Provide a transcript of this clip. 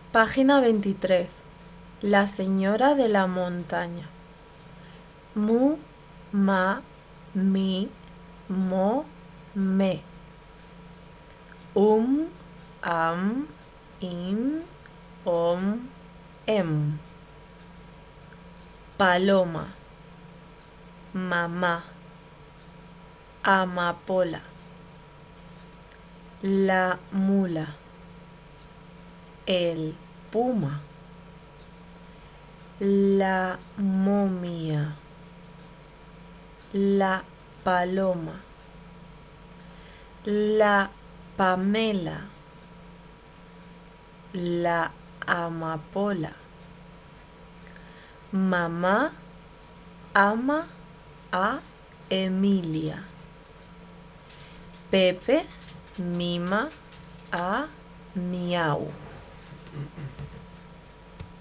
Página 23. La señora de la montaña. Mu, ma, mi, mo, me. Am, im, om, em. Paloma, mamá, amapola. La mula, el puma. La momia, la paloma. La Pamela, la amapola. Mamá ama a Emilia. Pepe mima a Miau.